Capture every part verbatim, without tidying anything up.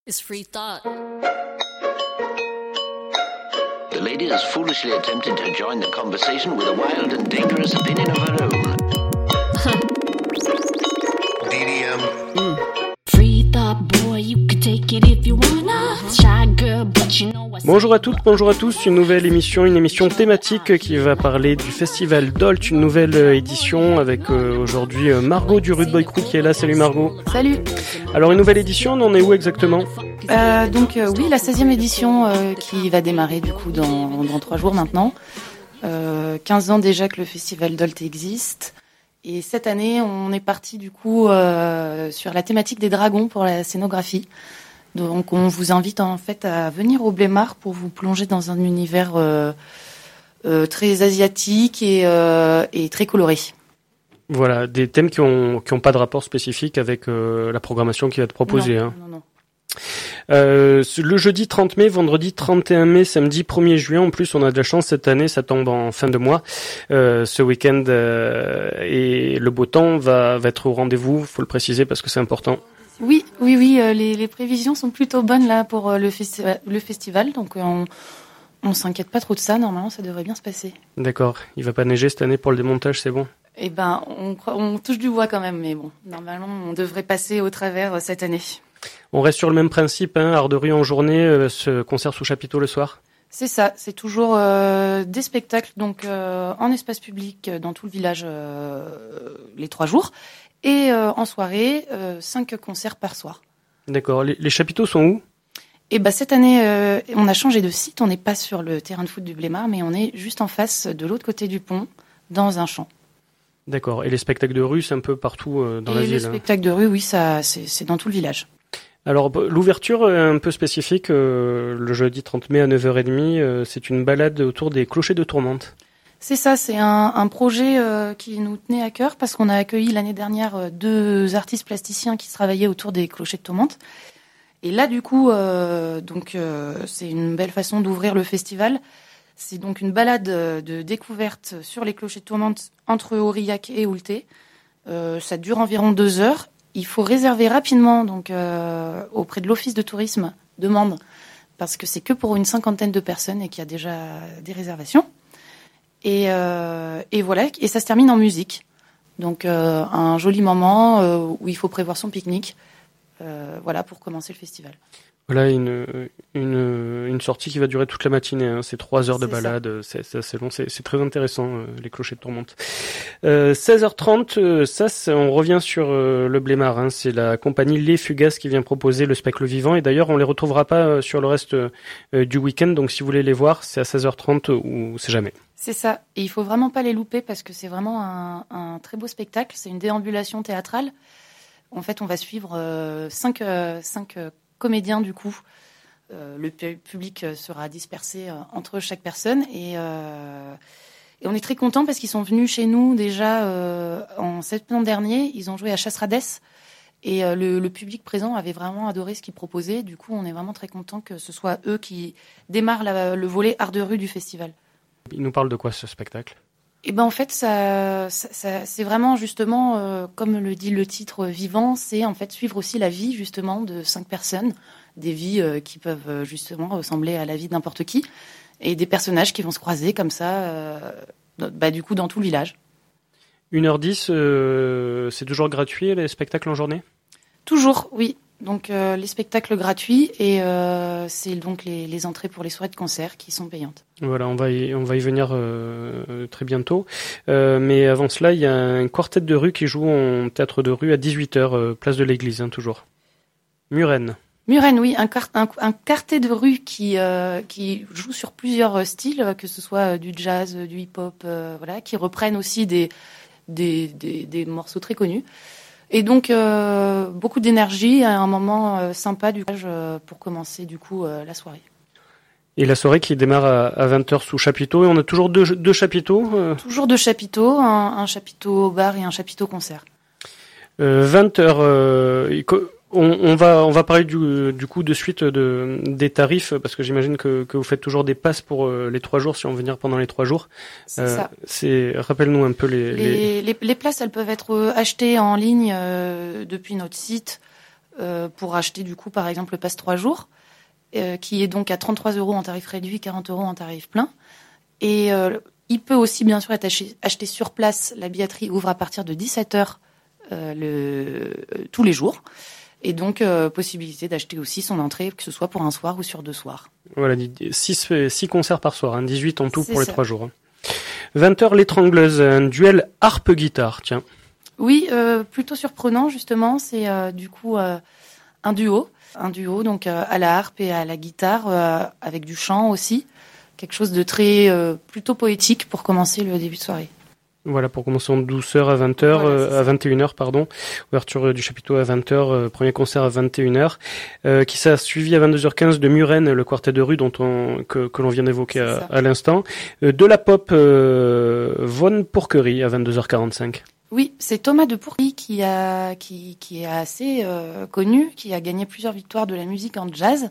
is free thought. The lady has foolishly attempted to join the conversation with a wild and dangerous opinion of her own. D D M. Mm. Free thought, boy, you can take it if you wanna. Shy girl, but you know what's... Bonjour à toutes, bonjour à tous, une nouvelle émission, une émission thématique qui va parler du festival Dolt, une nouvelle édition avec euh, aujourd'hui euh, Margot du Rude Boy Crew qui est là. Salut Margot. Salut. Alors une nouvelle édition, on en est où exactement ? euh, Donc euh, oui, la seizième édition euh, qui va démarrer du coup dans, dans trois jours maintenant. Euh, quinze ans déjà que le festival Dolt existe. Et cette année, on est parti du coup euh, sur la thématique des dragons pour la scénographie. Donc on vous invite en fait à venir au Blémard pour vous plonger dans un univers euh, euh, très asiatique et, euh, et très coloré. Voilà, des thèmes qui ont qui ont pas de rapport spécifique avec euh, la programmation qui va être proposée. Non, hein. non, non. Euh, le jeudi trente mai, vendredi trente et un mai, samedi premier juillet. En plus, on a de la chance cette année, ça tombe en fin de mois. Euh, ce week-end euh, et le beau temps va, va être au rendez-vous. Faut le préciser parce que c'est important. Oui, oui, oui. Euh, les, les prévisions sont plutôt bonnes là pour euh, le, festi- le festival. Donc euh, on, on s'inquiète pas trop de ça. Normalement, ça devrait bien se passer. D'accord. Il va pas neiger cette année pour le démontage, c'est bon. Eh ben, on, on touche du bois quand même, mais bon, normalement, on devrait passer au travers euh, cette année. On reste sur le même principe, hein, art de rue en journée, euh, ce concert sous chapiteau le soir. C'est ça, c'est toujours euh, des spectacles donc euh, en espace public euh, dans tout le village euh, les trois jours et euh, en soirée euh, cinq concerts par soir. D'accord. Les, les chapiteaux sont où ? Et ben cette année, euh, on a changé de site. On n'est pas sur le terrain de foot du Blémard, mais on est juste en face, de l'autre côté du pont, dans un champ. D'accord. Et les spectacles de rue, c'est un peu partout euh, dans et la ville. ville. Les spectacles de rue, oui, ça, c'est, c'est dans tout le village. Alors, l'ouverture est un peu spécifique. Euh, le jeudi trente mai à neuf heures trente, euh, c'est une balade autour des clochers de Tourmente. C'est ça, c'est un, un projet euh, qui nous tenait à cœur parce qu'on a accueilli l'année dernière euh, deux artistes plasticiens qui travaillaient autour des clochers de Tourmente. Et là, du coup, euh, donc euh, c'est une belle façon d'ouvrir le festival. C'est donc une balade de découverte sur les clochers de Tourmente entre Aurillac et Oulté. Euh, ça dure environ deux heures. Il faut réserver rapidement donc euh, auprès de l'office de tourisme de Mende parce que c'est que pour une cinquantaine de personnes et qu'il y a déjà des réservations. Et, euh, et voilà, et ça se termine en musique. Donc euh, un joli moment euh, où il faut prévoir son pique-nique, euh, voilà pour commencer le festival. Voilà une une une sortie qui va durer toute la matinée. Hein. C'est trois heures de c'est balade, c'est, c'est assez long, c'est, c'est très intéressant euh, les clochers de Tourmente. Euh, seize heures trente, euh, ça, c'est, on revient sur euh, le Blémard. Hein. C'est la compagnie Les Fugaces qui vient proposer le spectacle vivant. Et d'ailleurs, on les retrouvera pas euh, sur le reste euh, du week-end. Donc, si vous voulez les voir, c'est à seize heures trente ou c'est jamais. C'est ça. Et il faut vraiment pas les louper parce que c'est vraiment un, un très beau spectacle. C'est une déambulation théâtrale. En fait, on va suivre euh, cinq euh, cinq euh, comédiens du coup. Euh, le pu- public sera dispersé euh, entre chaque personne et, euh, et on est très contents parce qu'ils sont venus chez nous déjà euh, en septembre dernier. Ils ont joué à Chasse-Radès et euh, le, le public présent avait vraiment adoré ce qu'ils proposaient. Du coup, on est vraiment très contents que ce soit eux qui démarrent la, le volet art de rue du festival. Il nous parle de quoi ce spectacle ? Et ben en fait, ça, ça, ça c'est vraiment justement, euh, comme le dit le titre vivant, c'est en fait suivre aussi la vie justement de cinq personnes, des vies euh, qui peuvent euh, justement ressembler à la vie de n'importe qui, et des personnages qui vont se croiser comme ça, euh, bah, du coup dans tout le village. une heure dix, euh, c'est toujours gratuit les spectacles en journée ? Toujours, oui. Donc euh, les spectacles gratuits et euh, c'est donc les, les entrées pour les soirées de concert qui sont payantes. Voilà, on va y, on va y venir euh, très bientôt. Euh, mais avant cela, il y a un quartet de rue qui joue en théâtre de rue à dix-huit heures, euh, place de l'église, hein, toujours. Muren. Muren, oui, un, quart, un, un quartet de rue qui, euh, qui joue sur plusieurs styles, que ce soit du jazz, du hip-hop, euh, voilà, qui reprennent aussi des, des, des, des morceaux très connus. Et donc, euh, beaucoup d'énergie, un moment euh, sympa du coup, euh, pour commencer du coup euh, la soirée. Et la soirée qui démarre à, à vingt heures sous chapiteau, et on a toujours deux, deux chapiteaux euh... Toujours deux chapiteaux, un, un chapiteau bar et un chapiteau concert. Euh, vingt heures, euh, on, on va on va parler du, du coup de suite de, des tarifs, parce que j'imagine que, que vous faites toujours des passes pour euh, les trois jours, si on veut venir pendant les trois jours. C'est euh, ça. C'est, rappelle-nous un peu les... Les, les... les, les places, elles peuvent être achetées en ligne euh, depuis notre site. euh, pour acheter du coup par exemple le pass trois jours, euh, qui est donc à trente-trois euros en tarif réduit, quarante euros en tarif plein. Et euh, il peut aussi bien sûr être acheté, acheté sur place. La billetterie ouvre à partir de dix-sept heures euh, le, euh, tous les jours. Et donc, euh, possibilité d'acheter aussi son entrée, que ce soit pour un soir ou sur deux soirs. Voilà, six concerts par soir, hein, dix-huit en tout C'est pour ça. les trois jours. Hein. vingt heures l'étrangleuse, un duel harpe-guitare, tiens. Oui, euh, plutôt surprenant justement, c'est euh, du coup euh, un duo. Un duo donc euh, à la harpe et à la guitare, euh, avec du chant aussi. Quelque chose de très euh, plutôt poétique pour commencer le début de soirée. Voilà, pour commencer en douceur à vingt heures, Voilà, euh, à vingt et une heures, pardon. Ouverture euh, du chapiteau à vingt heures, euh, premier concert à vingt et une heures, euh, qui s'est suivi à vingt-deux heures quinze de Muren, le quartet de rue dont on, que, que l'on vient d'évoquer à, à l'instant. Euh, de la pop, euh, Von Pourquerie à vingt-deux heures quarante-cinq. Oui, c'est Thomas de Pourquerie qui a qui qui est assez euh, connu, qui a gagné plusieurs victoires de la musique en jazz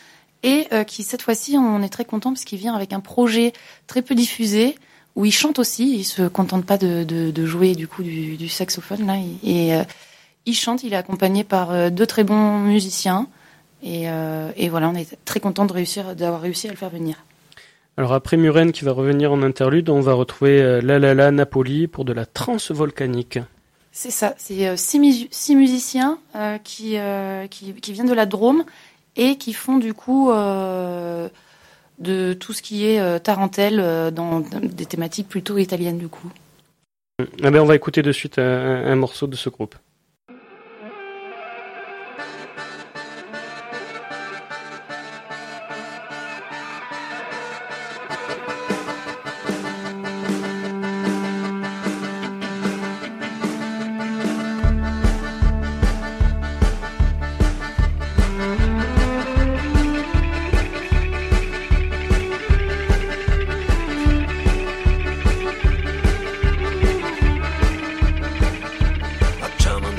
et euh, qui cette fois-ci on est très content parce qu'il vient avec un projet très peu diffusé où il chante aussi. Il se contente pas de de, de jouer du coup du, du saxophone là et euh, il chante. Il est accompagné par euh, deux très bons musiciens et euh, et voilà, on est très content de réussir d'avoir réussi à le faire venir. Alors après Muren qui va revenir en interlude, on va retrouver euh, La La La Napoli pour de la trance volcanique. C'est ça, c'est euh, six, mu- six musiciens euh, qui, euh, qui qui viennent de la Drôme et qui font du coup euh, de tout ce qui est euh, tarentelle euh, dans, dans des thématiques plutôt italiennes du coup. Ah ben on va écouter de suite un, un morceau de ce groupe. Facciamo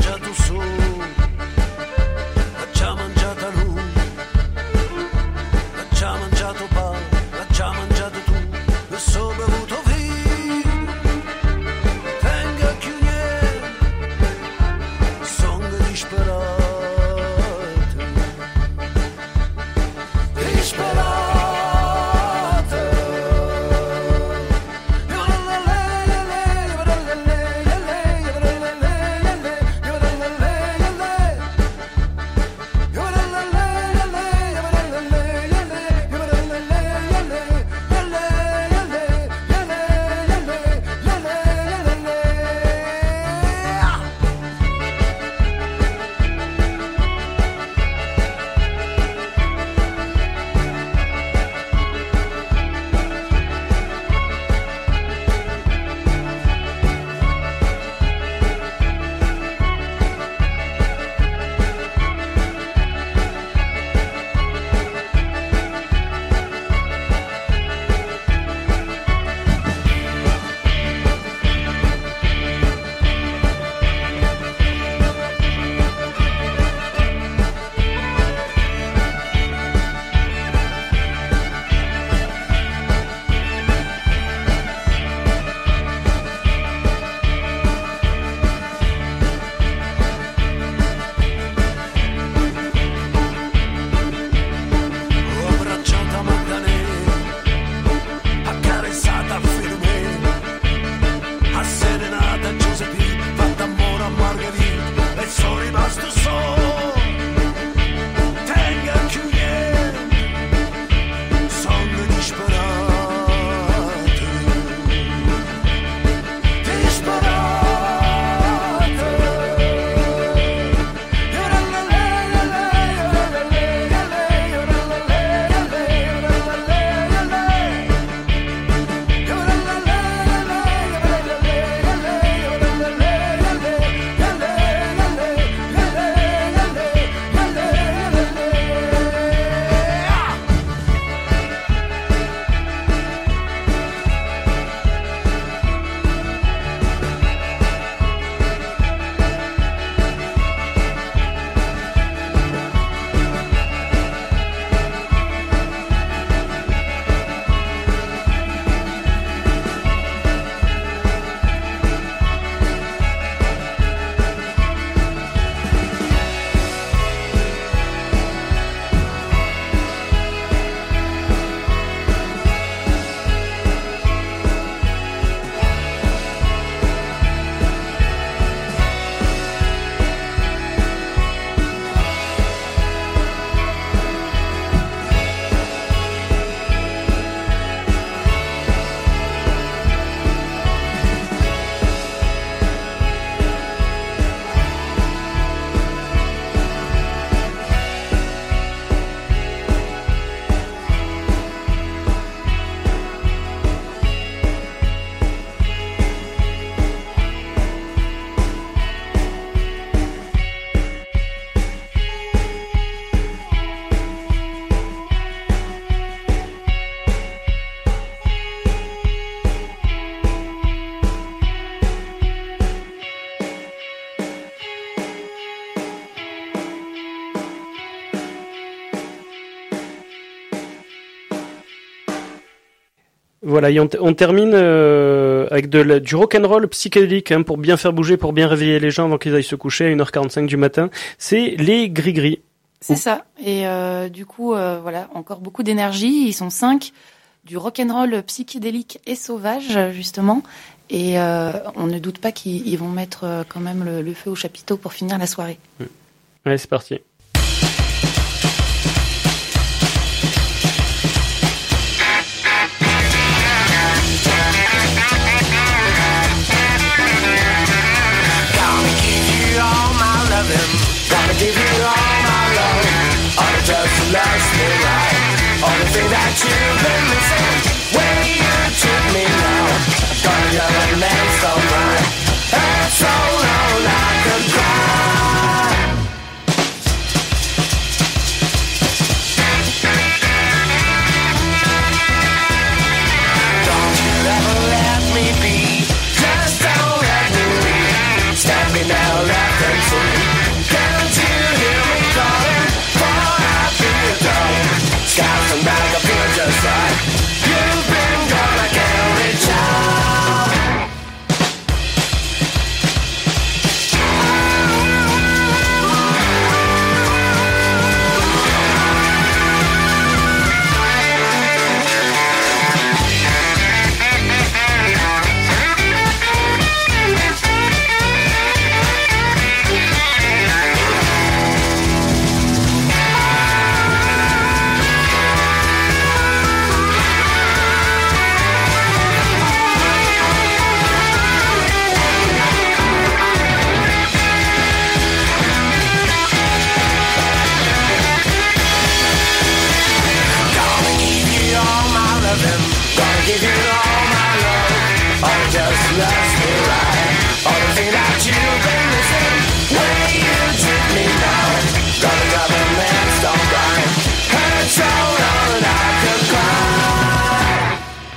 Voilà, et on, t- on termine euh, avec de la, du rock'n'roll psychédélique hein, pour bien faire bouger, pour bien réveiller les gens avant qu'ils aillent se coucher à une heure quarante-cinq du matin. C'est les Gris-Gris. C'est ça. Et euh, du coup, euh, voilà, encore beaucoup d'énergie. Ils sont cinq, du rock'n'roll psychédélique et sauvage justement. Et euh, on ne doute pas qu'ils ils vont mettre euh, quand même le, le feu au chapiteau pour finir la soirée. Ouais, c'est parti. Gonna give you all my love, all the just to last me right. All the things that you've been missing, when you took me now. Gonna love a man so right, and so long I could cry. Don't you ever let me be, just don't let me leave. Stand me now, left and free. Can't you hear me calling? For I feel darling. Skies and back, I feel just right. You've been gone, I can't reach out. Gonna give you all my love, all just loves me right. All the things that you've been missing, when you took me down. Gonna love a man so blind, and so long I could cry.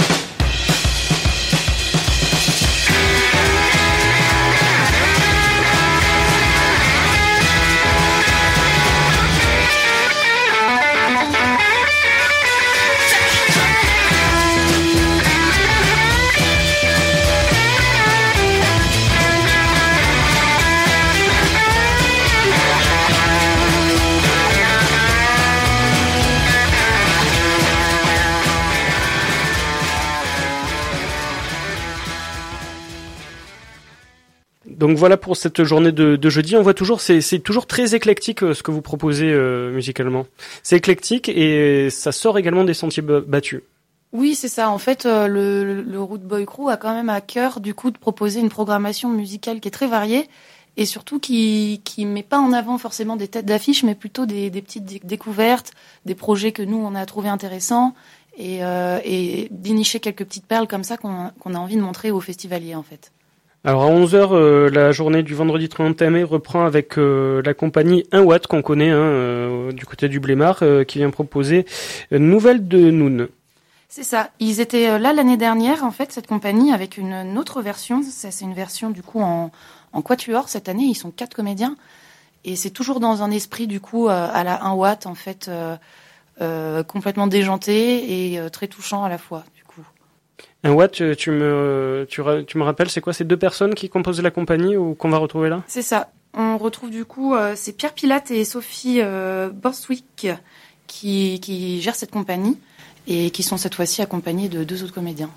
Donc voilà pour cette journée de, de jeudi. On voit toujours, c'est, c'est toujours très éclectique euh, ce que vous proposez euh, musicalement. C'est éclectique et ça sort également des sentiers b- battus. Oui, c'est ça. En fait, euh, le, le Root Boy Crew a quand même à cœur du coup de proposer une programmation musicale qui est très variée et surtout qui qui met pas en avant forcément des têtes d'affiche, mais plutôt des, des petites dé- découvertes, des projets que nous on a trouvé intéressants et, euh, et dénicher quelques petites perles comme ça qu'on, qu'on a envie de montrer aux festivaliers en fait. Alors à onze heures, euh, la journée du vendredi trente mai reprend avec euh, la compagnie un watt qu'on connaît hein, euh, du côté du Blémard euh, qui vient proposer une nouvelle de Noon. C'est ça. Ils étaient là l'année dernière, en fait, cette compagnie, avec une, une autre version. Ça, c'est une version, du coup, en, en quatuor. Cette année, ils sont quatre comédiens. Et c'est toujours dans un esprit, du coup, euh, à la un watt, en fait, euh, euh, complètement déjanté et euh, très touchant à la fois, du coup. un watt, tu, tu, me, tu, tu me rappelles, c'est quoi? C'est deux personnes qui composent la compagnie ou qu'on va retrouver là? C'est ça. On retrouve, du coup, euh, c'est Pierre Pilate et Sophie euh, Borstwick qui, qui gèrent cette compagnie. Et qui sont cette fois-ci accompagnés de deux autres comédiens.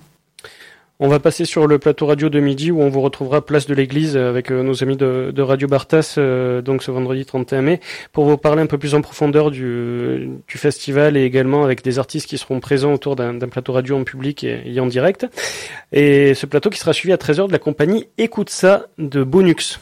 On va passer sur le plateau radio de midi où on vous retrouvera place de l'église avec euh, nos amis de, de Radio Bartas euh, donc ce vendredi trente et un mai pour vous parler un peu plus en profondeur du, du festival et également avec des artistes qui seront présents autour d'un, d'un plateau radio en public et, et en direct. Et ce plateau qui sera suivi à treize heures de la compagnie Écoute ça de Bonux.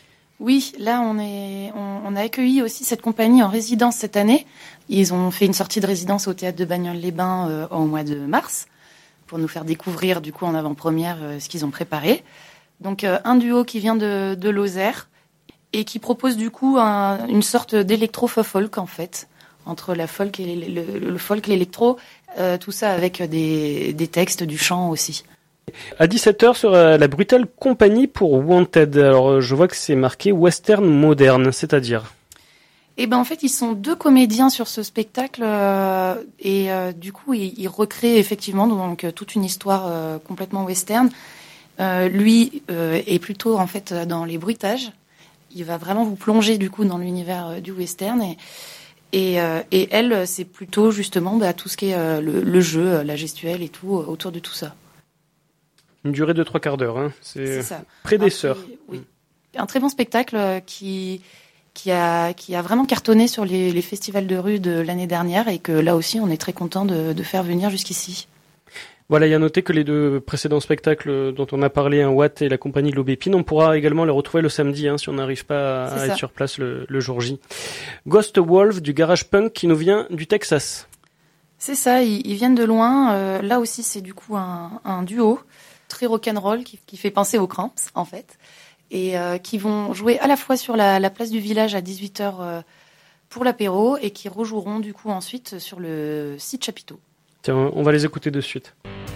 Oui, là on est, on, on a accueilli aussi cette compagnie en résidence cette année. Ils ont fait une sortie de résidence au théâtre de Bagnoles-les-Bains euh, au mois de mars pour nous faire découvrir du coup en avant-première euh, ce qu'ils ont préparé. Donc euh, un duo qui vient de, de Lozère et qui propose du coup un, une sorte d'électro-folk en fait entre la folk et le, le, le folk, l'électro, euh, tout ça avec des, des textes, du chant aussi. À dix-sept heures sera la Brutale Compagnie pour Wanted. Alors je vois que c'est marqué western moderne, c'est-à-dire. Et ben en fait, ils sont deux comédiens sur ce spectacle euh, et euh, du coup, ils, ils recréent effectivement donc toute une histoire euh, complètement western. Euh, lui euh, est plutôt en fait dans les bruitages. Il va vraiment vous plonger du coup dans l'univers euh, du western et et, euh, et elle, c'est plutôt justement bah, tout ce qui est euh, le, le jeu, la gestuelle et tout euh, autour de tout ça. Une durée de trois quarts d'heure, hein. C'est, C'est ça. près des sœurs. Oui. Un très bon spectacle euh, qui qui a qui a vraiment cartonné sur les, les festivals de rue de l'année dernière et que là aussi on est très content de, de faire venir jusqu'ici. Voilà, il y a noté que les deux précédents spectacles dont on a parlé, un Watt et la compagnie de l'Aubépine, on pourra également les retrouver le samedi, hein, si on n'arrive pas à, à être sur place le, le jour J. Ghost Wolf du garage punk qui nous vient du Texas. C'est ça, ils, ils viennent de loin. Euh, là aussi, c'est du coup un, un duo très rock'n'roll qui, qui fait penser aux Cramps en fait, et euh, qui vont jouer à la fois sur la, la place du village à dix-huit heures euh, pour l'apéro et qui rejoueront du coup ensuite sur le site Chapiteau. Tiens, on va les écouter de suite.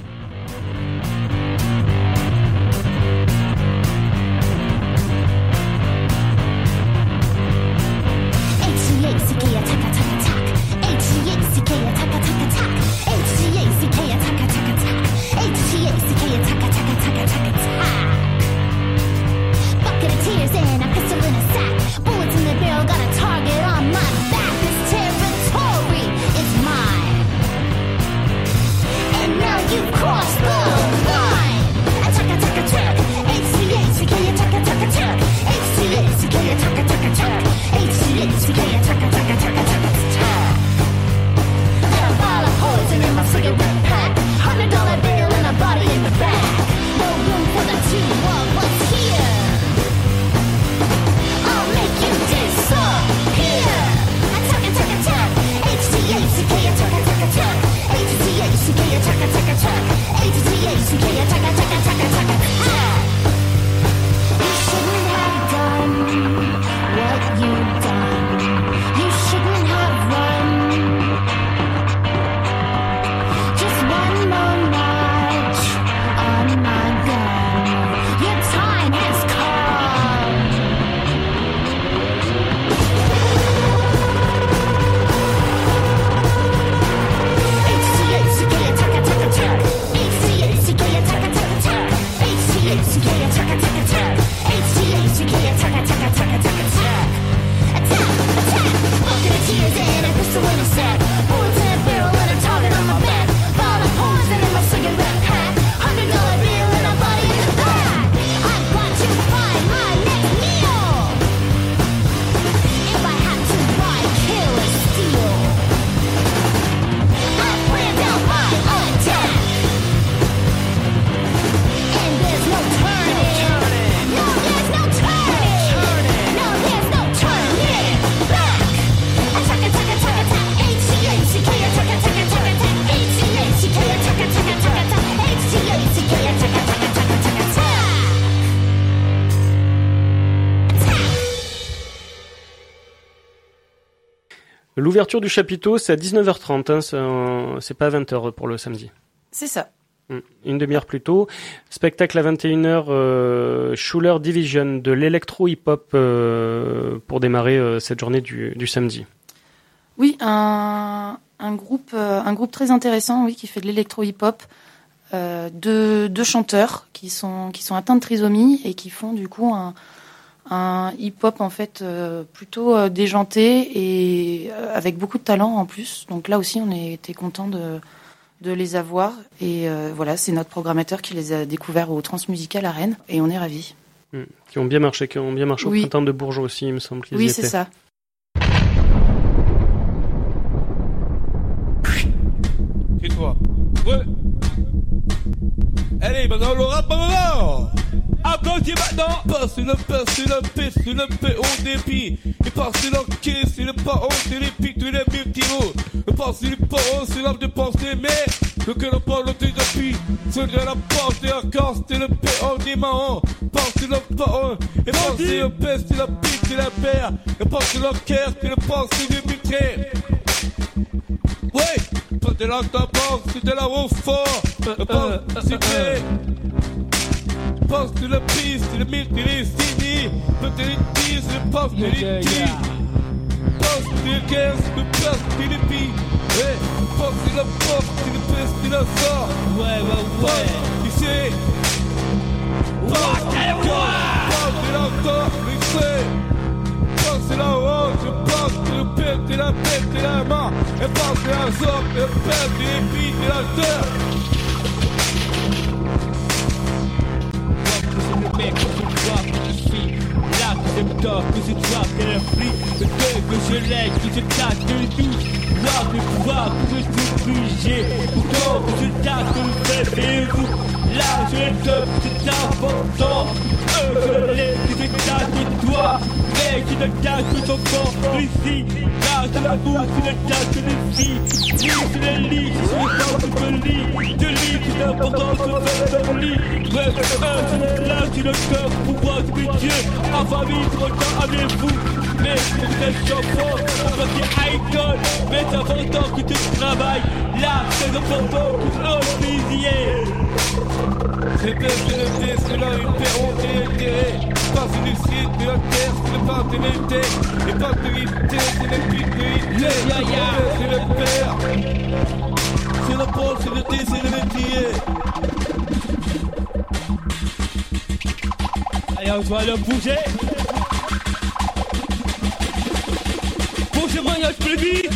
L'ouverture du chapiteau, c'est à dix-neuf heures trente, hein, c'est, un... c'est pas à vingt heures pour le samedi. C'est ça. Une demi-heure plus tôt. Spectacle à vingt et une heures, euh, Schuller Division, de l'électro-hip-hop euh, pour démarrer euh, cette journée du, du samedi. Oui, un, un, groupe, euh, un groupe très intéressant, oui, qui fait de l'électro-hip-hop. Euh, deux, deux chanteurs qui sont, qui sont atteints de trisomie et qui font du coup un... un hip-hop en fait euh, plutôt euh, déjanté et euh, avec beaucoup de talent en plus. Donc là aussi, on était content de de les avoir et euh, voilà, c'est notre programmateur qui les a découverts au Transmusical à Rennes et on est ravis. Mmh. Qui ont bien marché, qui ont bien marché oui. au printemps de Bourges aussi, il me semble qu'ils oui, y étaient. Oui, c'est ça. Et toi? Ouais. Allez, maintenant le rap, maintenant. Applaudis maintenant. Pas sur le P, sur le P, sur le P, au dépit. Et pas sur le K, sur le pas, on sur les pics, tous les multimos. Et pas sur le pas, on sur l'âme de pensée, mais le que l'on parle de depuis. Sur de la porte et la casse, c'est le P, on dit marrant. Pas sur le pas, on. Et pas sur le P, sur la pique, sur la paire. Et pas sur le K, sur le pas, sur le butré. Ouais, pas de la tabac, c'est de la haut fort. Pas c'est clair. Passe de la piste, le mille, il est fini. Peut-être une piste, le passe de l'I T. Passe c'est le quinze, le place, c'est le pire. Ouais, porte, c'est la porte, c'est le peste, c'est la sort. Ouais, ouais, ouais. Tu sais. Porte, c'est la porte, c'est c'est la honte, je pense que le père, c'est la tête, c'est la main. Elle pense que la sorte, le père, c'est les filles, c'est la terre. Que c'est le mec, que c'est toi, que je suis. Là, que c'est toi, que c'est toi, que la flic. Le cœur que je lègue, que je tâche, que le douce. Là, que pouvoir, que je suis obligé. Pourtant, que je tâche, que le fait, et vous. Là, je le donne, c'est important. Eux, je lègue, que je tâche, que toi. Mec, tu ne casses que ton corps ici. Là, c'est la bouche, tu ne casses que les filles. Lis sur les lits, sur le temps que je lis. Je lis, c'est important de faire un lit. Bref, un, c'est là, c'est le cœur, pour voir ce que Dieu a famille, trop temps avec vous. Mais, c'est peut-être chanson, on va dire icon. Mais c'est important que tu travailles. Là, c'est important que l'on plaisir. C'est bien, c'est le test, c'est là, une perronne, c'est l'intérêt. Pas c'est le site de la terre, c'est le partenalité. Et partenalité, c'est le but de l'idée. C'est le père. C'est la porte, c'est le thé, c'est le métier. Allez, on va le bouger. Bouge mariage plus vite.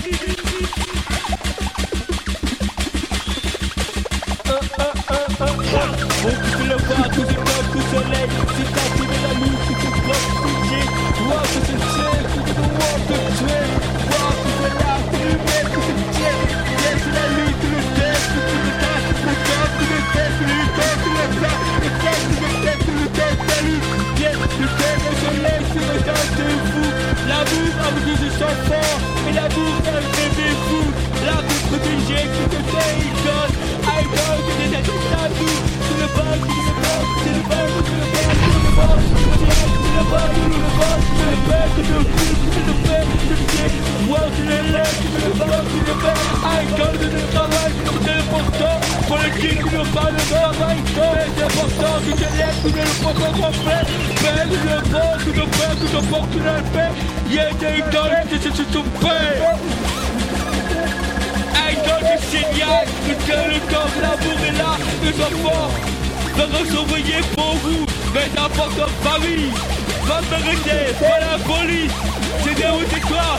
Oh, tu peux le voir, tout est comme tout soleil. Si t'as tiré la nuit, tu te crois coucher. Voir que c'est cher, tu te vois te tuer. Voir que c'est là, tu le mets, que c'est cher. Laisse la nuit, tu le testes, tu le tasses. Le corps, tu le testes, tu le testes, tu le tasses. Le corps, tu le testes, tu le testes, salut. Viens, tu testes le soleil, tu le tasses, c'est fou. L'amour avec des enfants, et l'amour d'un bébé fou. L'amour protégé, qui te fait icône. Icône, qui te fait tabou. C'est le bas, c'est le bas, c'est le bas, c'est le bas, c'est le bas, c'est le bas, c'est le bas, c'est le bas, c'est le bas, c'est le bas, c'est le bas, c'est le pied. Moi, c'est le lait, c'est le bas, c'est le bas. Icône, c'est le travail, c'est important. Pour le qui qui ne parle pas, icône, c'est important. Que je lève, que je le porte en fait. Fais que je le porte, que je fais, que je porte, que je le fais. Y'a des idoles, que je te fais. Icône, c'est génial. Que le corps, l'amour est là, les enfants. Va surveiller pour vous, mais n'importe quelle famille. Va m'arrêter, pas la police. C'est bien où c'est quoi?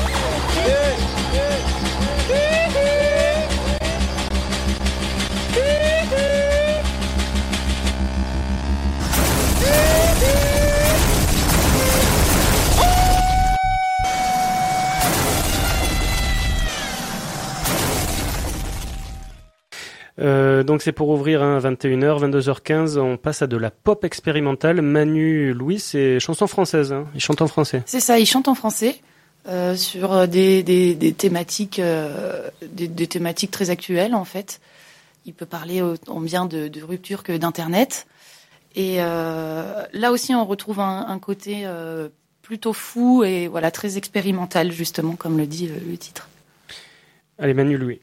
Euh, donc c'est pour ouvrir hein, à vingt et une heures, vingt-deux heures quinze, on passe à de la pop expérimentale. Manu Louis, c'est chanson française, hein. Il chante en français. C'est ça, il chante en français euh, sur des, des, des thématiques, euh, des, des thématiques très actuelles en fait. Il peut parler autant bien de, de rupture que d'internet. Et euh, là aussi, on retrouve un, un côté euh, plutôt fou et voilà très expérimental justement, comme le dit euh, le titre. Allez, Manu Louis.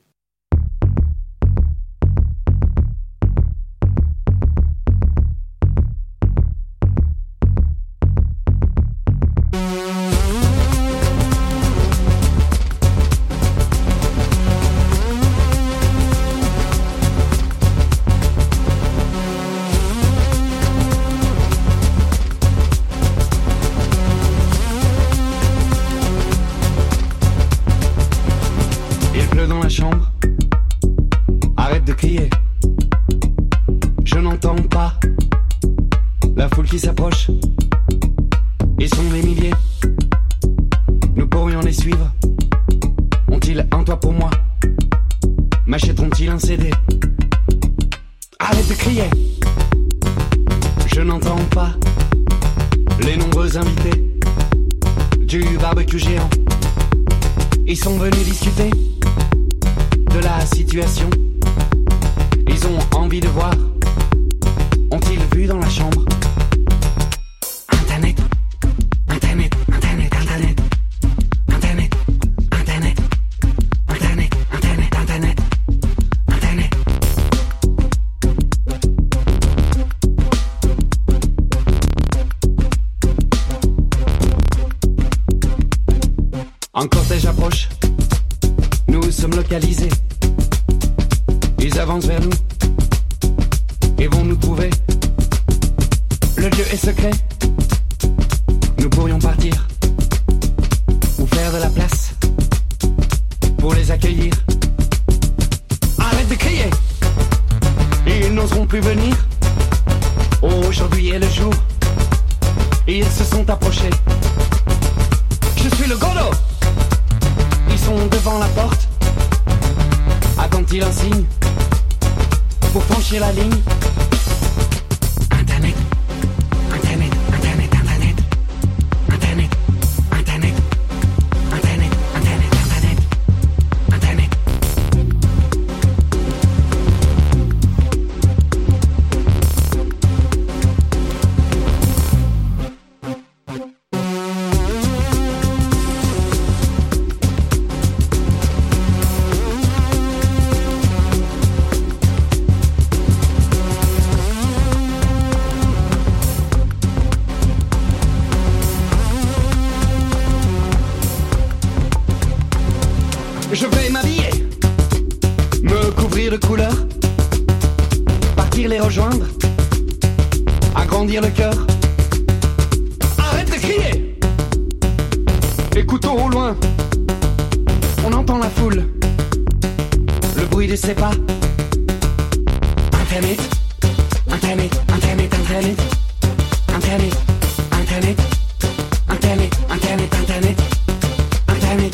Qui s'approchent, ils sont des milliers. Nous pourrions les suivre. Ont-ils un toit pour moi? M'achèteront-ils un C D? Arrête de crier, je n'entends pas les nombreux invités du barbecue géant. Ils sont venus discuter de la situation. Ils ont envie de voir. Ont-ils vu dans la chambre? Internet, Internet, Internet, Internet, Internet, Internet, Internet, Internet, Internet, Internet. Un cortège approche, Ils avancent vers nous et vont nous trouver. Le lieu est secret. Nous pourrions partir ou faire de la place pour les accueillir. Arrête de crier, ils n'oseront plus venir. Aujourd'hui est le jour, ils se sont approchés. Je suis le Godo. Ils sont devant la porte. Attendent-ils un signe pour franchir la ligne? Internet, Internet, Internet, Internet, Internet, Internet, Internet, Internet, Internet, Internet. Je vais m'habiller, me couvrir de couleurs, partir les rejoindre, agrandir le cœur. Arrête de crier! Écoutons au loin, on entend la foule, le bruit des pas. Internet, Internet, Internet, Internet, Internet, Internet, Internet, Internet, Internet, Internet.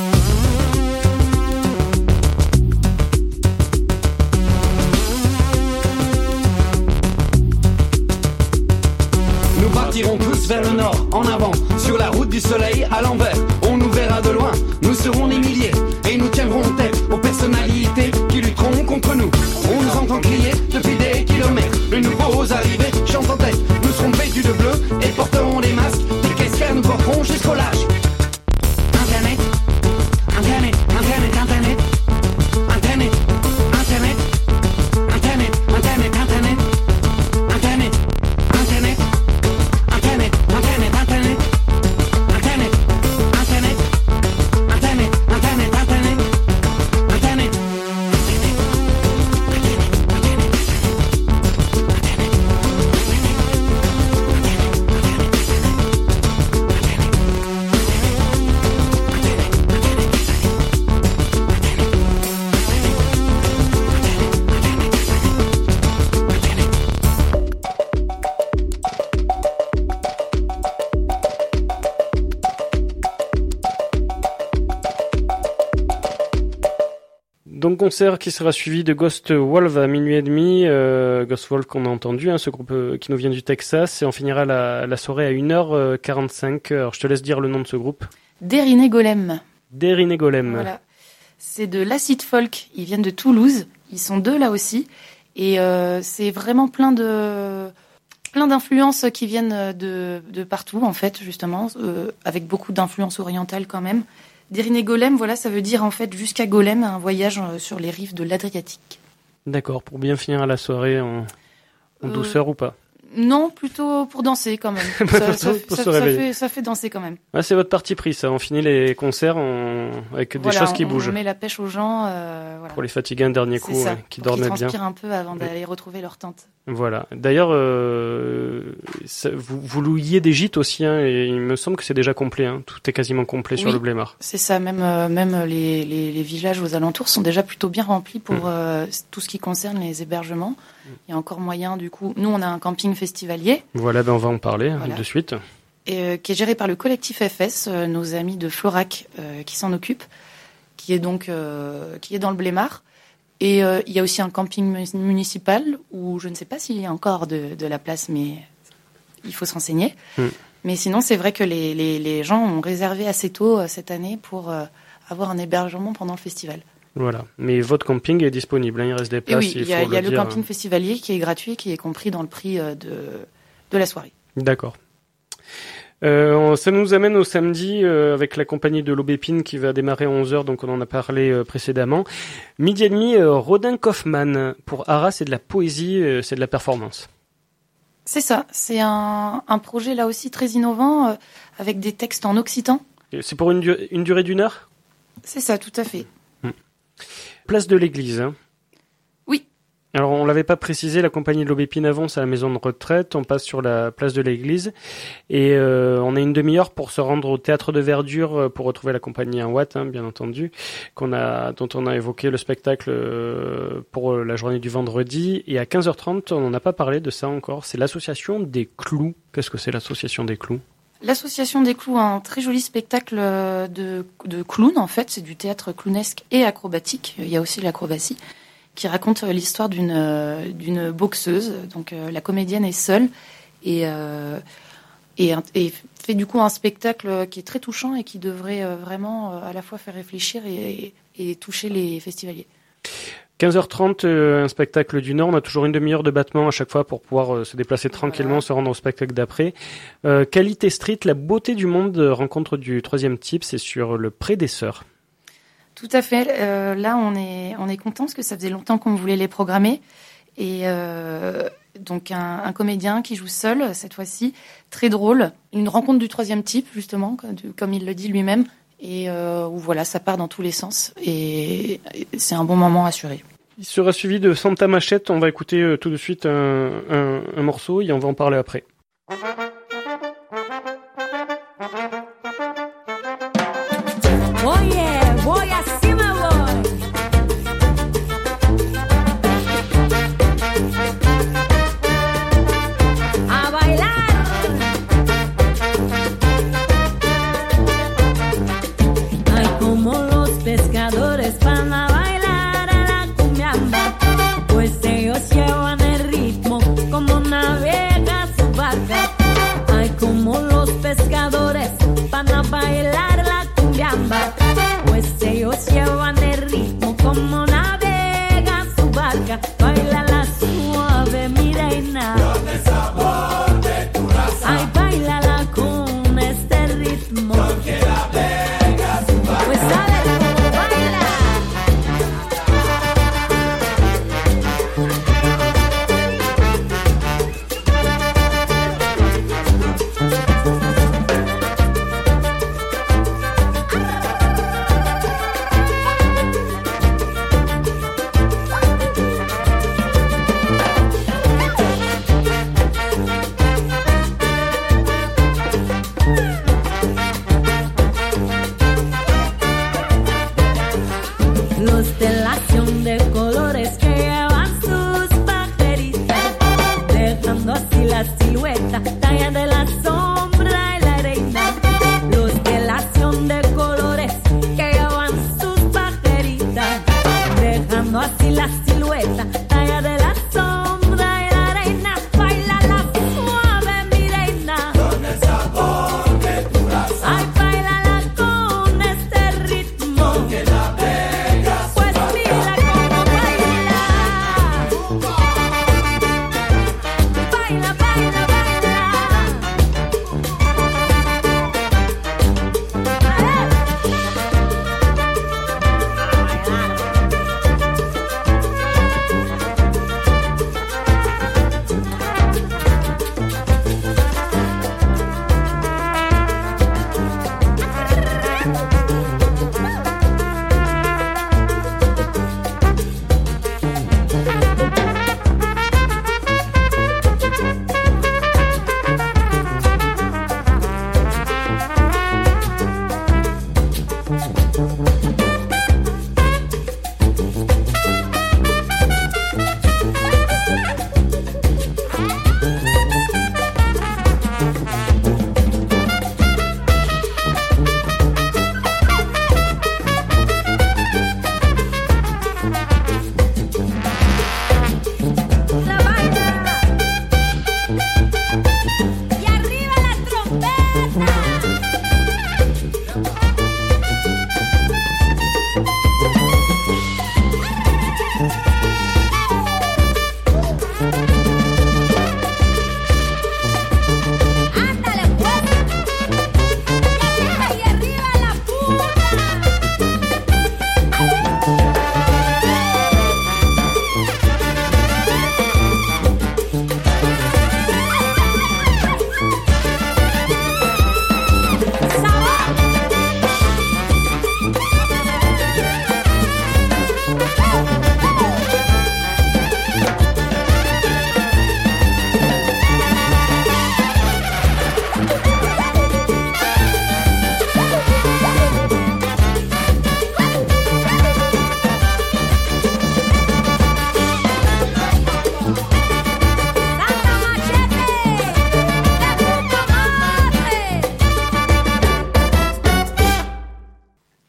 Nous partirons tous vers le nord, en avant, sur la route du soleil à l'envers. On nous verra de loin, nous serons des milliers, et nous tiendrons tête aux personnalités qui lutteront contre nous. On nous entend crier depuis des kilomètres, de nouveaux arrivés chantent en tête. Nous serons vêtus de bleu et porterons des masques, des casquettes nous porterons jusqu'au lâche. Internet, Internet, Internet, Internet, Internet, Internet, Internet, Internet, Internet, Internet, Internet, Internet, Internet, Internet, Internet, Internet, Internet, Internet, Internet, Internet. Donc concert qui sera suivi de Ghost Wolf à minuit et demi. Euh, Ghost Wolf qu'on a entendu, hein, ce groupe euh, qui nous vient du Texas. Et on finira la, la soirée à une heure quarante-cinq. Alors je te laisse dire le nom de ce groupe. Dériné Golem. Dériné Golem. Voilà. C'est de l'acid folk. Ils viennent de Toulouse. Ils sont deux là aussi. Et euh, c'est vraiment plein de plein d'influences qui viennent de, de partout, en fait, justement, euh, avec beaucoup d'influences orientales quand même. Dériné Golem, voilà, ça veut dire en fait jusqu'à Golem, un voyage sur les rives de l'Adriatique. D'accord, pour bien finir la soirée en, en Euh, douceur ou pas? Non, plutôt pour danser quand même. ça, ça, Pour ça- se ça réveiller. fait, ça fait danser quand même. Ah, c'est votre parti pris, ça. On finit les concerts en... avec des Voilà, choses qui on, bougent. On met la pêche aux gens, euh, voilà. Pour les fatiguer un dernier coup, C'est ça, ouais, qui pour qu'ils dormaient bien. transpirent un peu avant d'aller retrouver leur tente. Voilà. D'ailleurs, euh, ça- vous, vous louiez des gîtes aussi, hein, et il me semble que c'est déjà complet. Hein. Tout est quasiment complet sur Oui. le Blémard. C'est ça, même, euh, même les, les, les villages aux alentours sont déjà plutôt bien remplis pour Mm. euh, tout ce qui concerne les hébergements. Il y a encore moyen, du coup. Nous, on a un camping festivalier Voilà, ben on va en parler hein, Voilà. de suite. et, euh, qui est géré par le collectif F S, euh, nos amis de Florac euh, qui s'en occupent, qui est donc euh, qui est dans le Blémard. Et euh, il y a aussi un camping mu- municipal où je ne sais pas s'il y a encore de, de la place, mais il faut se renseigner. Mm. Mais sinon, c'est vrai que les, les, les gens ont réservé assez tôt euh, cette année pour euh, avoir un hébergement pendant le festival. Voilà. Mais votre camping est disponible, hein, il reste des Et places. oui, il y a, faut il y a le dire. camping festivalier qui est gratuit, qui est compris dans le prix euh, de, de la soirée. D'accord. Euh, ça nous amène au samedi euh, avec la compagnie de l'Aubépine qui va démarrer à onze heures, donc on en a parlé euh, précédemment. Midi et demi, euh, Rodin Kaufmann. Pour Ara, c'est de la poésie, euh, c'est de la performance. C'est ça, c'est un, un projet là aussi très innovant, euh, avec des textes en occitan. Et c'est pour une, du- une durée d'une heure? C'est ça, tout à fait. Place de l'église. Hein. l'avait pas précisé, la compagnie de l'Aubépine avance à la maison de retraite. On passe sur la place de l'église et euh, on a une demi-heure pour se rendre au théâtre de Verdure pour retrouver la compagnie un watt, hein, bien entendu, qu'on a, dont on a évoqué le spectacle euh, pour la journée du vendredi. Et à quinze heures trente, on n'en a pas parlé de ça encore. C'est l'association des Clous. Qu'est-ce que c'est l'association des Clous ? L'association des Clous a un très joli spectacle de, de clown, en fait. C'est du théâtre clownesque et acrobatique. Il y a aussi l'acrobatie, qui raconte l'histoire d'une, d'une boxeuse. Donc, euh, la comédienne est seule et, euh, et, et fait du coup un spectacle qui est très touchant et qui devrait euh, vraiment euh, à la fois faire réfléchir et, et, et toucher les festivaliers. quinze heures trente, euh, un spectacle du Nord. On a toujours une demi-heure de battement à chaque fois pour pouvoir euh, se déplacer tranquillement, voilà. Se rendre au spectacle d'après. Euh, Qualité Street, la beauté du monde, euh, rencontre du troisième type, c'est sur le Pré des Sœurs. Tout à fait. Euh, là, on est on est content parce que ça faisait longtemps qu'on voulait les programmer. Et euh, donc un, un comédien qui joue seul cette fois-ci, très drôle. Une rencontre du troisième type justement, comme, comme il le dit lui-même. Et euh, où voilà, ça part dans tous les sens et, et c'est un bon moment assuré. Il sera suivi de Santa Machette. On va écouter euh, tout de suite un, un, un morceau et on va en parler après. Oh yeah, voy así me voy. A bailar. Pescadores van a bailar a la cumbiamba, pues ellos llevan el ritmo como navega su barca. Ay, como los pescadores van a bailar la cumbiamba, pues ellos llevan el ritmo como navega su barca. Baila la suave, mi reina, con el sabor de tu raza. Ay, bailala con este ritmo, porque navega su barca. Pues sabe. Constelación de colores que llevan sus pajeritas, dejando así la silueta talla de la sombra y la arena. Constelación de colores que llevan sus pajeritas, dejando así la silueta talla de la sombra y la arena. Baila la suave, mi reina, con el sabor de tu raza. Ay, bailala con este ritmo, porque la pues mira cómo baila. Baila, baila, baila.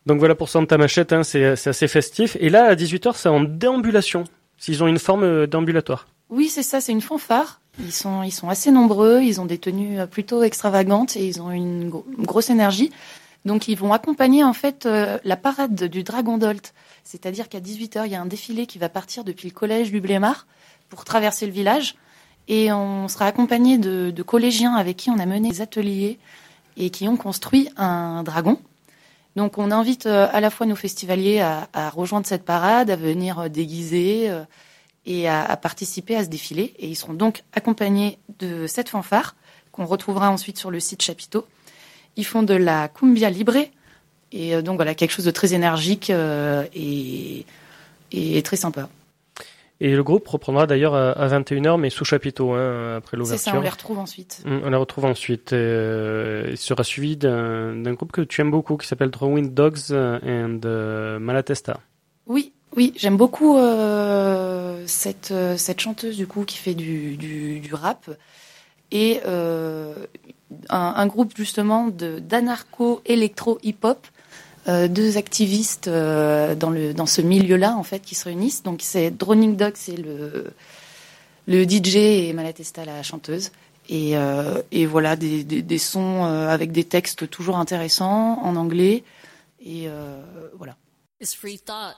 Donc voilà pour Santa Machette, hein, c'est, c'est assez festif. Et là, à dix-huit heures, c'est en déambulation. Ils ont une forme d'ambulatoire. Oui, c'est ça, c'est une fanfare. Ils sont, ils sont assez nombreux, ils ont des tenues plutôt extravagantes et ils ont une, gro- une grosse énergie. Donc ils vont accompagner en fait euh, la parade du Dragon d'Olt. C'est-à-dire qu'à dix-huit heures, il y a un défilé qui va partir depuis le collège du Blémard pour traverser le village. Et on sera accompagné de, de collégiens avec qui on a mené des ateliers et qui ont construit un dragon. Donc on invite euh, à la fois nos festivaliers à, à rejoindre cette parade, à venir euh, déguiser euh, et à, à participer à ce défilé. Et ils seront donc accompagnés de cette fanfare qu'on retrouvera ensuite sur le site Chapiteau. Ils font de la cumbia libre et euh, donc voilà quelque chose de très énergique euh, et, et très sympa. Et le groupe reprendra d'ailleurs à, à vingt et une heures, mais sous chapiteau, hein, après l'ouverture. C'est ça, on les retrouve ensuite. Mmh, on les retrouve ensuite. Euh, il sera suivi d'un, d'un groupe que tu aimes beaucoup, qui s'appelle Drawing Dogs and uh, Malatesta. Oui, oui, j'aime beaucoup euh, cette, euh, cette chanteuse du coup qui fait du, du, du rap et euh, un, un groupe justement de, d'anarcho-électro-hip-hop. Euh, deux activistes euh, dans le dans ce milieu-là en fait qui se réunissent. Donc c'est Drowning Dog, c'est le le D J et Malatesta la chanteuse. Et euh, et voilà des des, des sons euh, avec des textes toujours intéressants en anglais. Et euh, voilà. It's free thought.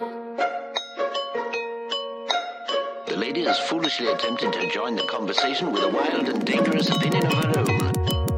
The lady has foolishly attempted to join the conversation with a wild and dangerous opinion of her own.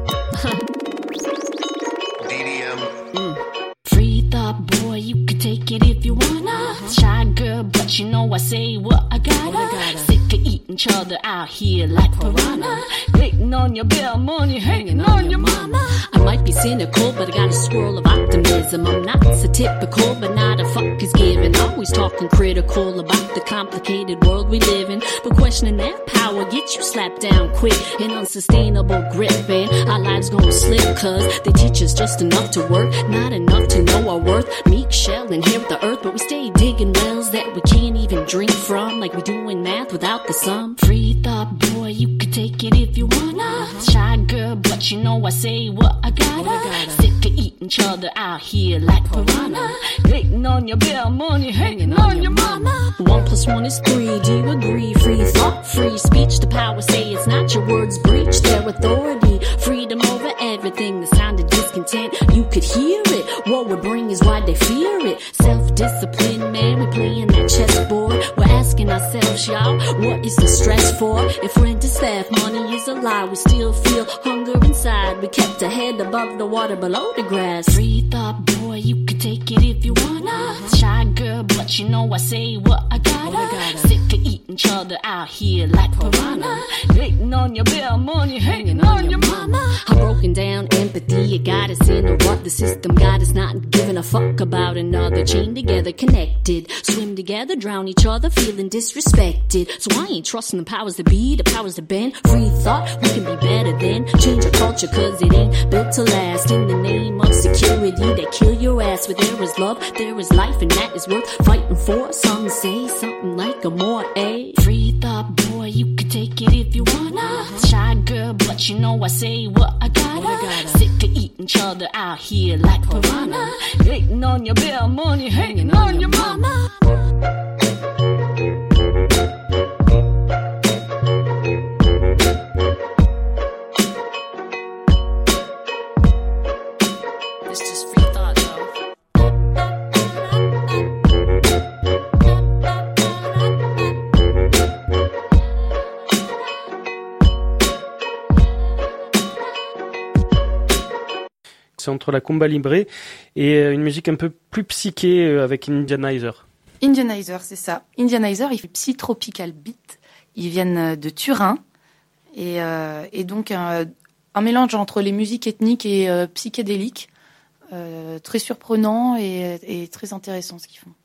D D M. Mm. Free thought, boy, you can take it if you wanna. Shy girl, but you know I say what I gotta. What I gotta. Sick of eating each other out here like piranha. Hating on your bill money, hating on your mama. I might be cynical, but I got a swirl of optimism. I'm not so typical, but not a fuck is given. Always talking critical about the complicated world we live in. But questioning that power gets you slapped down quick. An unsustainable grip, and our lives gon' slip. Cause they teach us just enough to work, not enough to know our worth. Meek shell inherit the earth, but we stay digging wells that we can't even drink from. Like we doing math without the sum. Free thought, boy, you can take it if you wanna. Shy girl, but you know I say what I gotta. What I gotta. Sick of eating each other out here like piranha. Hating on your bill money, hating on your mama. One plus one is three, do you agree? Free thought, free speech, the power say it's not your words breach their authority. Freedom over everything, the sound of discontent, you could hear it. What we bring is why they fear it. Self-discipline, man, we playing that chessboard. We're asking ourselves, y'all, what is the stress for? If rent is theft, money is a lie, we still feel hunger inside. We kept a head above the water, below the grass. Free thought, boy, you can take it if you wanna. Shy girl, but you know I say what I gotta. What I gotta. Sick of eating each other out here like piranha. Hating on your bill money, hating on your mama. I'm broken down empathy, it got us in a rut. The system got us not giving a fuck about another. Chained together, connected, swim together, drown each other, feeling disrespected. So I ain't trusting the powers that be, the powers that bend. Free thought, we can be better than change our culture, cause it ain't built to last. In the name of security, they kill your ass. Where there is love, there is life, and that is worth fighting for. Some say something like a more a free thought, boy, you can take it if you wanna. Shy girl, but you know I say what I gotta. What I gotta. Sick of eating each other out here like piranha. Hating on your bill money, hating on your mama. It's just free thought, though. C'est entre la comba libre et une musique un peu plus psyché avec Indianizer. Indianizer, c'est ça. Indianizer, il fait psy-tropical beat. Ils viennent de Turin. Et, euh, et donc, un, un mélange entre les musiques ethniques et euh, psychédéliques. Euh, très surprenant et, et très intéressant ce qu'ils font.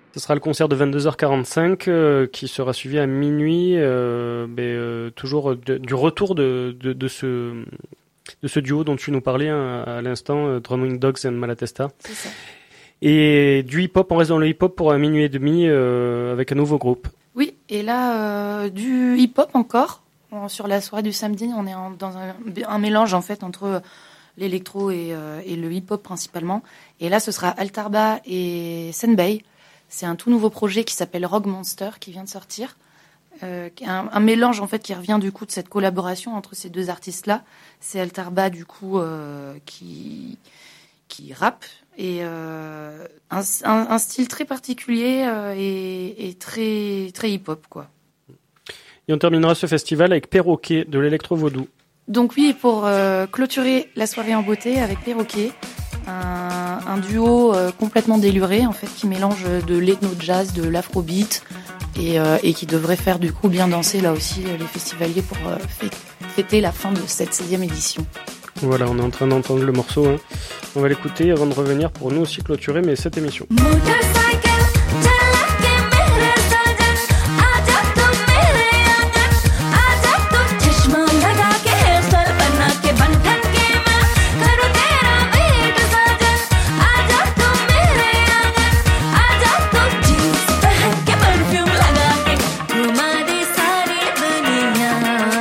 Ce sera le concert de vingt-deux heures quarante-cinq euh, qui sera suivi à minuit, euh, mais, euh, toujours de, du retour de, de, de, ce, de ce duo dont tu nous parlais hein, à l'instant, euh, Drumming Dogs and Malatesta. C'est ça. Et du hip-hop, on reste dans le hip-hop pour un minuit et demi euh, avec un nouveau groupe. Oui, et là, euh, du hip-hop encore. On- sur la soirée du samedi, on est en- dans un, un mélange en fait entre l'électro et, euh, et le hip-hop principalement. Et là, ce sera Altarba et Senbei. C'est un tout nouveau projet qui s'appelle Rogue Monster qui vient de sortir. Euh, qui est un, un mélange en fait qui revient du coup de cette collaboration entre ces deux artistes-là. C'est Altarba du coup euh, qui qui rappe et euh, un, un, un style très particulier euh, et, et très très hip-hop quoi. Et on terminera ce festival avec Perroquet de l'électro-vaudou. Donc oui, pour euh, clôturer la soirée en beauté avec Perroquet, un, un duo euh, complètement déluré en fait qui mélange de l'ethno-jazz, de l'afrobeat et, euh, et qui devrait faire du coup bien danser là aussi euh, les festivaliers pour euh, fê- fêter la fin de cette seizième édition. Voilà, on est en train d'entendre le morceau. Hein. On va l'écouter avant de revenir pour nous aussi clôturer mais cette émission. Motorcycle चला के मेरे साजन आजा तू मेरे आंगन आजा तू चश्मा लगा के हेयर स्टाइल बना के बन ठन के मैं करूँ तेरा वेट साजन आजा तू मेरे आंगन आजा तू जीन्स पहन के परफ्यूम लगा के घुमा दे सारी दुनिया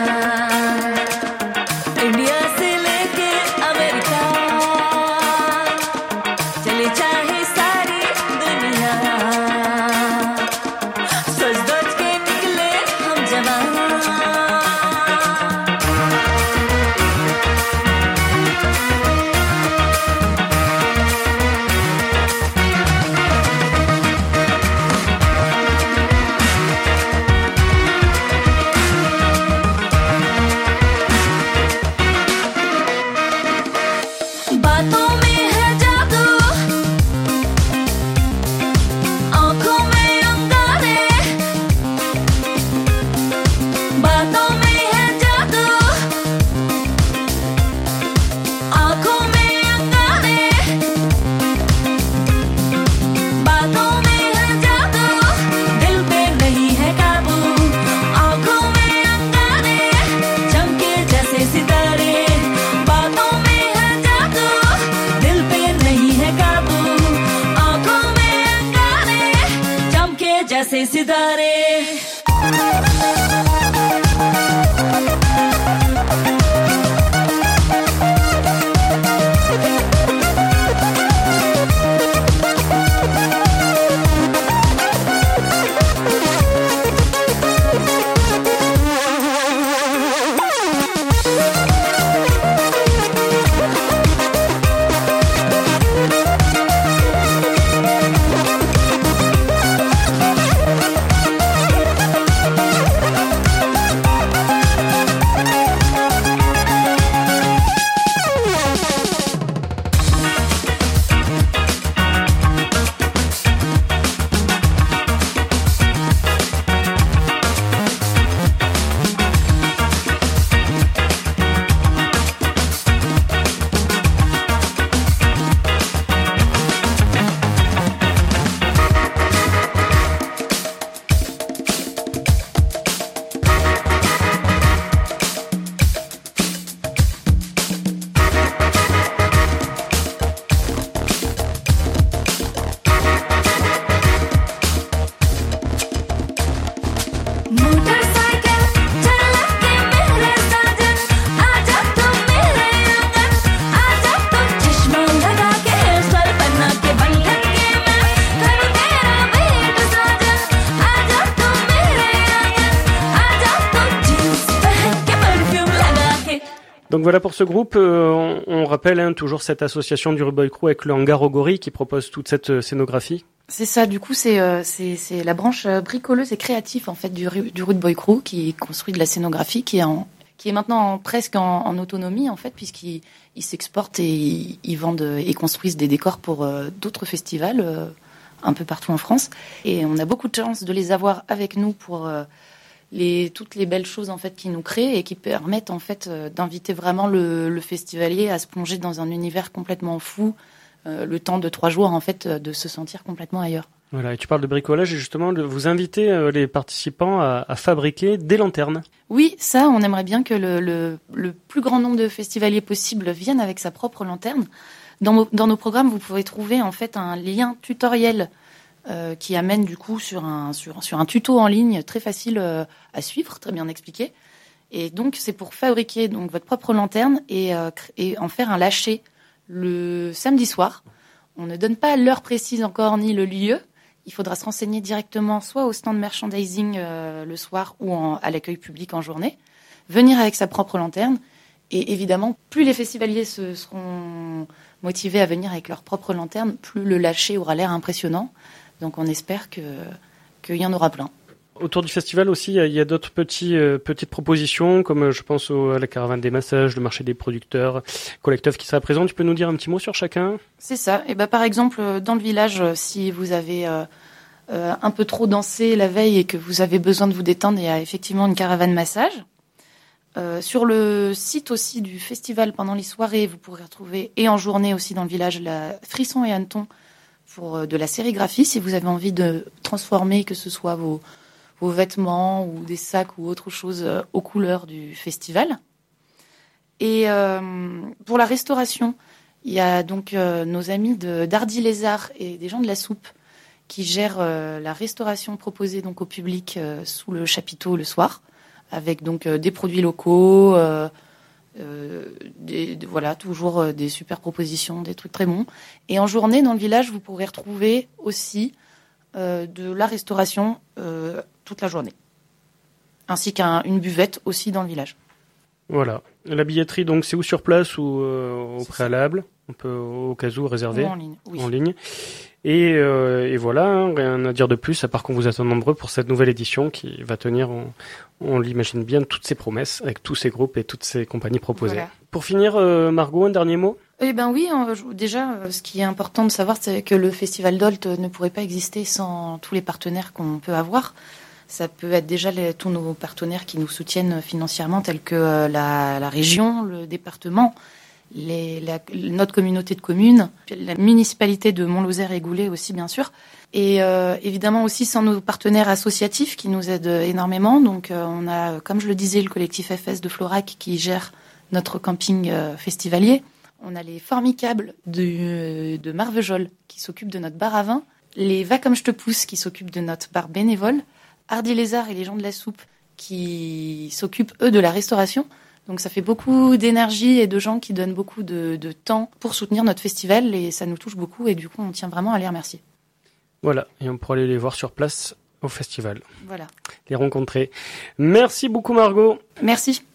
इंडिया से लेके अमेरिका चले चाहे सारी दुनिया सज धज के निकले हम जवान बातों में है जादू आँखों में अंगारे बातों में है जादू आँखों में अंगारे बातों में है जादू दिल पे नहीं है काबू आँखों में अंगारे चमके जैसे सितारे बातों में है जादू दिल पे नहीं है काबू आँखों में अंगारे चमके जैसे सितारे मोटरसाइकिल चला के मेरे साजन आजा तू मेरे आंगन आजा तू चश्मा लगा के हेयर स्टाइल बना के बन ठन के मैं करूँ तेरा वेट साजन आजा तू मेरे आंगन आजा तू जीन्स पहन के परफ्यूम लगा के Donc voilà pour ce groupe. Euh, on, on rappelle hein, toujours cette association du Rude Boy Crew avec le Hangar Ogori qui propose toute cette euh, scénographie. C'est ça, du coup, c'est euh, c'est c'est la branche euh, bricoleuse et créative en fait du Ru- du Rude Boy Crew qui construit de la scénographie, qui est en qui est maintenant en- presque en, en autonomie en fait, puisqu'ils ils s'exportent et ils, ils vendent euh, et construisent des décors pour euh, d'autres festivals euh, un peu partout en France. Et on a beaucoup de chance de les avoir avec nous pour euh, les toutes les belles choses en fait qui nous créent et qui permettent en fait euh, d'inviter vraiment le, le festivalier à se plonger dans un univers complètement fou, euh, le temps de trois jours en fait euh, de se sentir complètement ailleurs. Voilà, et tu parles de bricolage et justement, de vous invitez euh, les participants à, à fabriquer des lanternes. Oui, ça, on aimerait bien que le, le, le plus grand nombre de festivaliers possible viennent avec sa propre lanterne. Dans, mo- dans nos programmes, vous pouvez trouver en fait un lien tutoriel euh, qui amène du coup sur un, sur, sur un tuto en ligne très facile euh, à suivre, très bien expliqué. Et donc, c'est pour fabriquer donc votre propre lanterne et, euh, cr- et en faire un lâcher le samedi soir. On ne donne pas l'heure précise encore ni le lieu. Il faudra se renseigner directement soit au stand merchandising euh, le soir ou en, à l'accueil public en journée. Venir avec sa propre lanterne. Et évidemment, plus les festivaliers se seront motivés à venir avec leur propre lanterne, plus le lâcher aura l'air impressionnant. Donc on espère que qu'il y en aura plein. Autour du festival aussi, il y a, il y a d'autres petits, euh, petites propositions, comme euh, je pense au, à la caravane des massages, le marché des producteurs, Collecteuf qui sera présent. Tu peux nous dire un petit mot sur chacun ? C'est ça. Et ben par exemple, dans le village, si vous avez euh, euh, un peu trop dansé la veille et que vous avez besoin de vous détendre, il y a effectivement une caravane massage. Euh, sur le site aussi du festival, pendant les soirées, vous pourrez retrouver, et en journée aussi dans le village, la Frisson et Hanneton pour euh, de la sérigraphie. Si vous avez envie de transformer, que ce soit vos, vos vêtements ou des sacs ou autre chose euh, aux couleurs du festival. Et euh, pour la restauration, il y a donc euh, nos amis de d'Hardy Lézard et des gens de la soupe qui gèrent euh, la restauration proposée donc au public euh, sous le chapiteau le soir, avec donc euh, des produits locaux, euh, euh, des, de, voilà, toujours euh, des super propositions, des trucs très bons. Et en journée, dans le village, vous pourrez retrouver aussi euh, de la restauration euh, toute la journée, ainsi qu'une buvette aussi dans le village. Voilà. La billetterie, donc, c'est ou sur place ou euh, au C'est préalable. On peut, au cas où, réserver. Ou en ligne, oui. En ligne. Et, euh, et voilà, hein, rien à dire de plus, à part qu'on vous attend nombreux pour cette nouvelle édition qui va tenir, on, on l'imagine bien, toutes ses promesses, avec tous ces groupes et toutes ces compagnies proposées. Voilà. Pour finir, euh, Margot, un dernier mot ? Eh ben oui, euh, je- déjà, euh, ce qui est important de savoir, c'est que le Festival d'Olt ne pourrait pas exister sans tous les partenaires qu'on peut avoir. Ça peut être déjà les, tous nos partenaires qui nous soutiennent financièrement, tels que euh, la, la région, le département, les, la, notre communauté de communes, la municipalité de Mont-Lozère et Goulet aussi, bien sûr. Et euh, évidemment aussi sans nos partenaires associatifs qui nous aident énormément. Donc euh, on a, comme je le disais, le collectif F S de Florac qui gère notre camping euh, festivalier. On a les Formicables de, de Marvejols qui s'occupent de notre bar à vin. Les Va comme je te pousse qui s'occupent de notre bar bénévole. Hardy Lézard et les gens de la soupe qui s'occupent, eux, de la restauration. Donc ça fait beaucoup d'énergie et de gens qui donnent beaucoup de, de temps pour soutenir notre festival et ça nous touche beaucoup et du coup on tient vraiment à les remercier. Voilà, et on pourra aller les voir sur place au festival, Voilà. les rencontrer. Merci beaucoup Margot. Merci.